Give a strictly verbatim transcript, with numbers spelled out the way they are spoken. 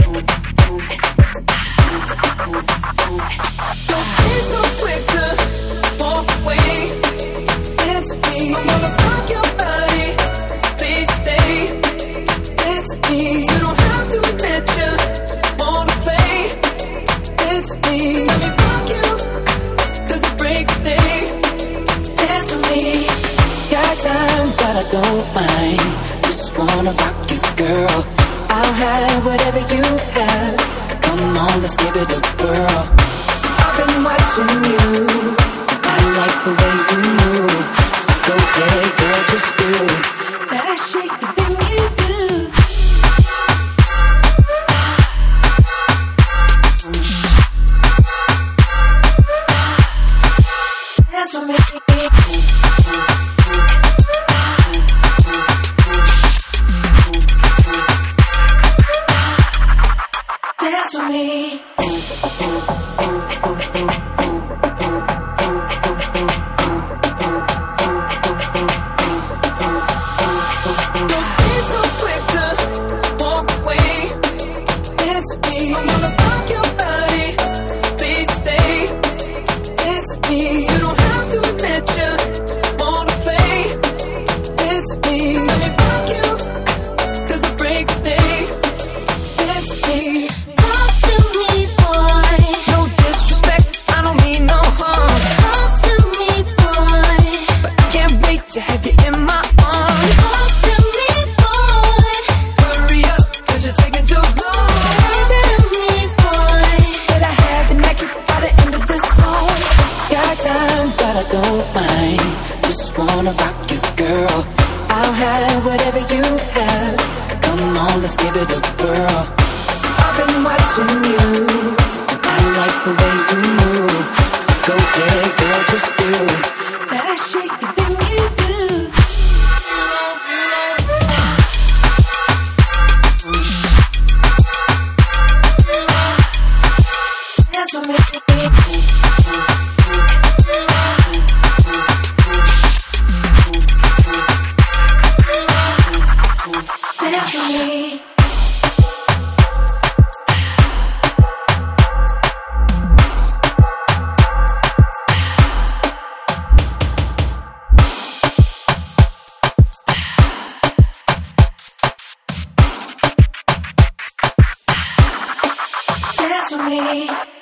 Don't be so quick to walk away. It's me. I wanna rock your body. Please stay. It's me. You don't have to admit you wanna play. It's me. Just let me rock you till the break of day. Dance with me. Got time, but I don't mind. Just wanna rock you, girl. I'll have whatever you have. Come on, let's give it a whirl. So I've been watching you. I like the way you move. So go get it, girl, just do that shake the thing you do. That's what makes me dance with me. Don't be so quick to walk away. It's me. I wanna rock your body. Please stay. It's me. You don't have to admit you wanna play. It's me. Just let me rock you till the break of day. It's me. Talk to me, boy. No disrespect, I don't mean no harm. Talk to me, boy. But I can't wait to have you in my arms. Talk to me, boy. Hurry up, cause you're taking too long. Talk to me, boy. But I have the night by the end of this song. Got time, but I don't mind. Just wanna rock you, girl. I'll have whatever you have. Come on, let's give it a whirl. So I've been watching you. I like the way you move. So go get it, girl, just do that shake the thing you do. That's what makes me dance with me. Dance with me.